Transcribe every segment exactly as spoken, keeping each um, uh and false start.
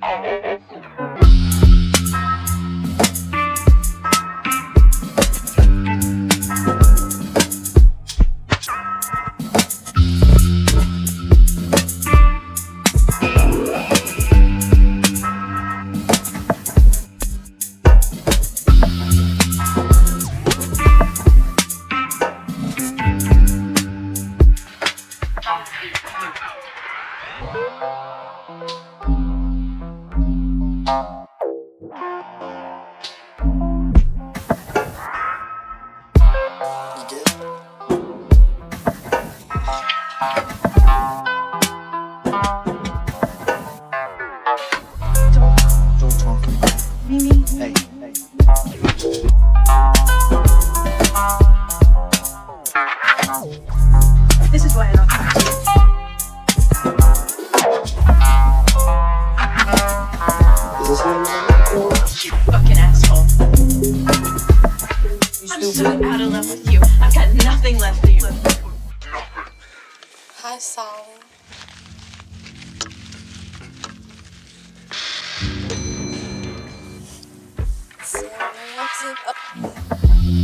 Don't talk. Mimi. Hey, hey. This is why I love you. Is this how you You fucking asshole. You I'm stupid. so out of love with you. I've got nothing left for you. Hi, Solly. So, what's it up?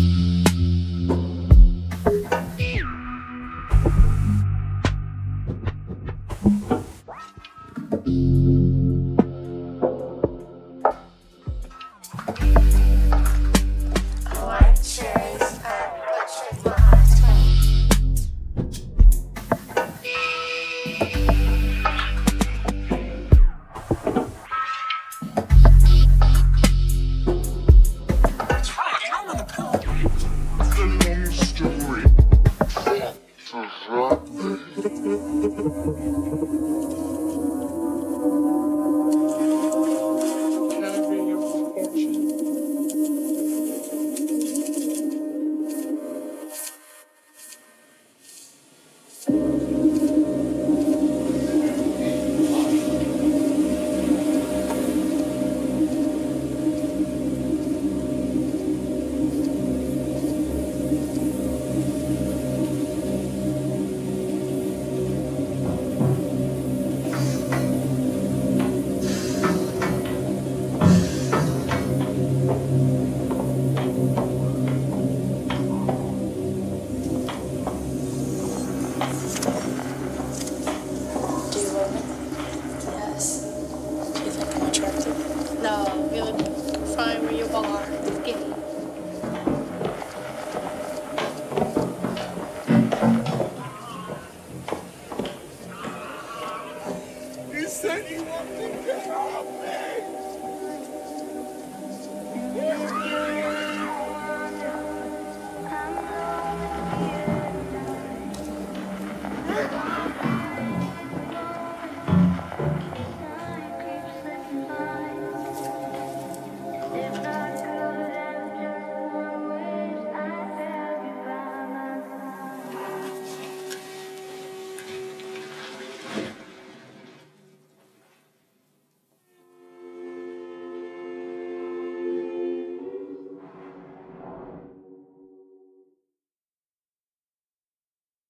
White cherries and butchered my The long story.